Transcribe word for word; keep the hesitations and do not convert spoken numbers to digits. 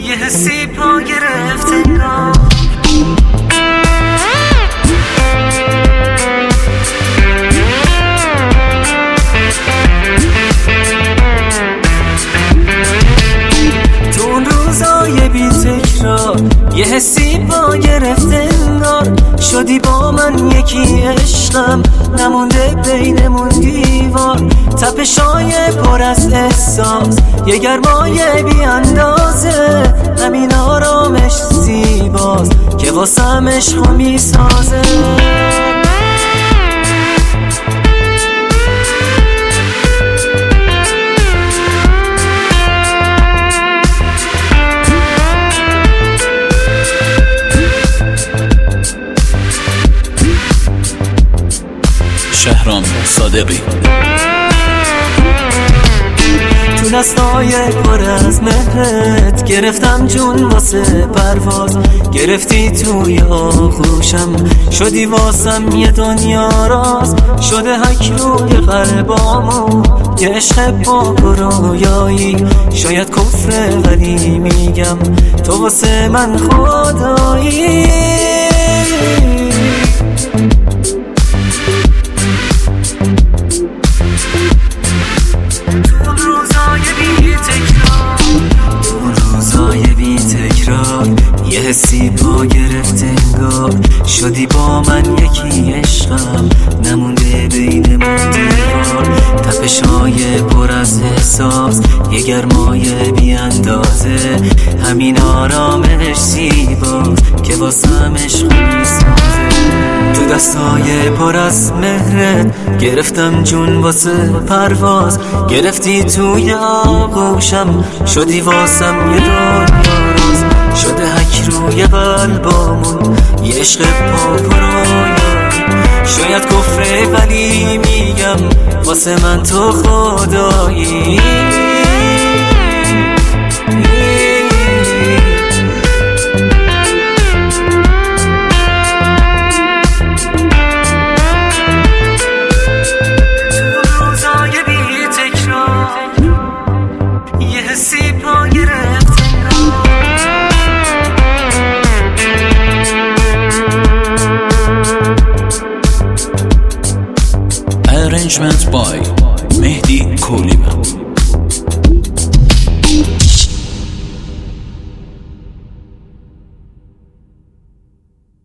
یه حسی پا گرفت انگار. تو اون روزای بی تکرار یه حسی پا گرفت انگار. شدی با من یکی عشقم نمونده بینمون دیوار. تپشای پر از احساس یه گرمای بی اندازه. همین آرامش زیباست که واسم عشقو میسازه. شهرام صادقی. تو دستای پر از مهرت گرفتم جون واسه پرواز. گرفتی توی آغوشم شدی واسم یه دنیا راز. شده حک روی قلبامو یه عشق پاک و رویایی. شاید کفره ولی میگم تو واسه من خدایی. یه حسی پا گرفت انگار. شدی با من یکی عشقم نمونده بینمون دیوار. تپشای پر از احساس یه گرمای بی اندازه. همین آرامش زیباست که واسم عشق میسازه. تو دستای پر از مهرت گرفتم جون واسه پرواز. گرفتی توی آغوشم شدی واسم یه دنیا راز. شده حک روی قلبامون یه عشق پاک و رویایی. شاید کفره ولی میگم واسه من تو خدایی.